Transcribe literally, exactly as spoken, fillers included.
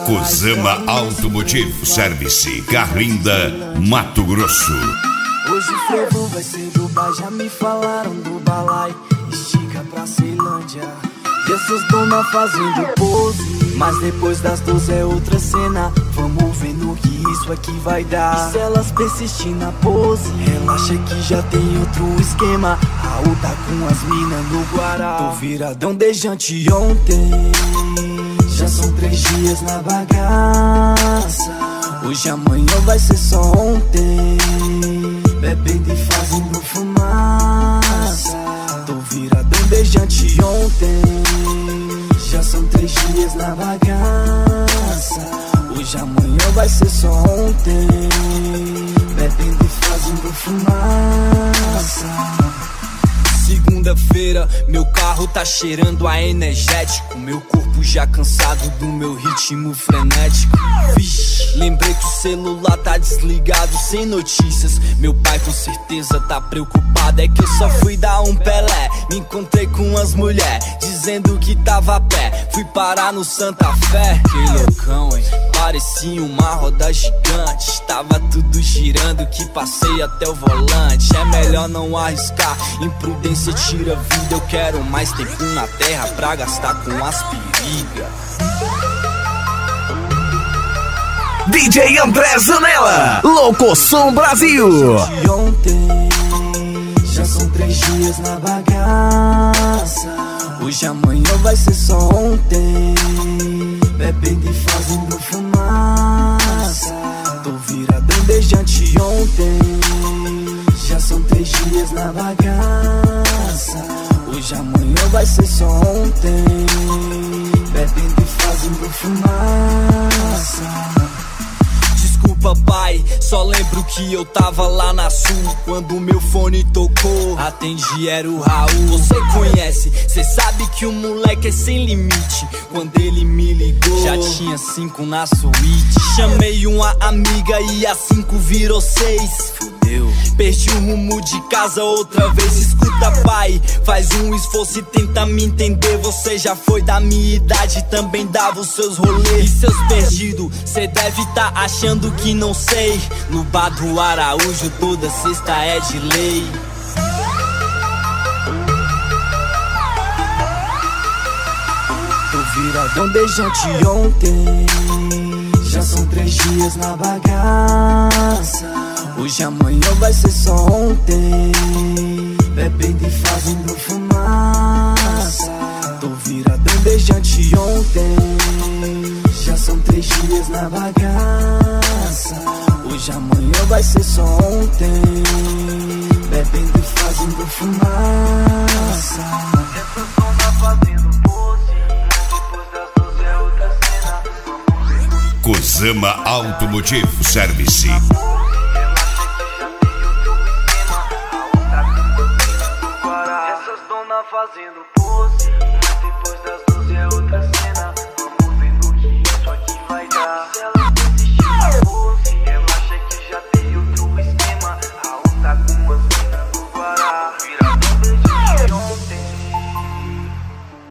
Cosama Automotivo Service, Carlinda, Mato Grosso. Hoje o frevo vai ser Dubai, já me falaram do balai. Estica pra Ceilândia e essas donas fazendo pose. Mas depois das doze é outra cena. Vamos ver no que isso aqui vai dar. E se elas persistirem na pose, relaxa que já tem outro esquema. Raul tá com as minas no Guará. Tô viradão desde anteontem, já são três dias na bagaça. Hoje amanhã vai ser só ontem, bebendo e fazendo fumaça. Tô viradão desde anteontem, já são três dias na bagaça. Hoje amanhã vai ser só ontem, bebendo e fazendo fumaça. Segunda-feira, meu carro tá cheirando a energético. Meu corpo já cansado do meu ritmo frenético. Vixe, lembrei que o celular tá desligado, sem notícias. Meu pai com certeza tá preocupado. É que eu só fui dar um Pelé. Me encontrei com as mulheres, dizendo que tava a pé. Fui parar no Santa Fé. Que loucão, hein? Parecia uma roda gigante. Tava tudo girando que passei até o volante. É melhor não arriscar, imprudência tira vida. Eu quero mais tempo na terra pra gastar com as perigas. D J André Zanella, Locosom Brasil. De ontem, já são três dias na bagaça. Hoje amanhã vai ser só ontem, bebendo e fazendo fumaça. Tô viradão desde anteontem, já são três dias na bagaça. Hoje amanhã vai ser só ontem, bebendo e fazendo fumaça. Desculpa, pai, só lembro que eu tava lá na Sul quando meu fone tocou. Atendi, era o Raul. Você conhece, cê sabe que o moleque é sem limite. Quando ele me ligou, já tinha cinco na suíte. Chamei uma amiga e a cinco virou seis. Fudeu, perdi o rumo de casa outra vez. Escuta, pai, faz um esforço e tenta me entender. Você já foi da minha idade, também dava os seus rolês. E seus perdidos, cê deve tá achando que não sei. No bar do Araújo toda sexta é de lei. Tô viradão desde anteontem, já são três dias na bagaça. Hoje amanhã vai ser só ontem, bebendo e fazendo fumaça. Tô viradão desde anteontem, já são três dias na bagaça. Hoje amanhã vai ser só ontem, bebendo e fazendo fumaça. Essa zona fazendo pose, depois das doze é outra cena. Cosama Automotivo Service. Fazendo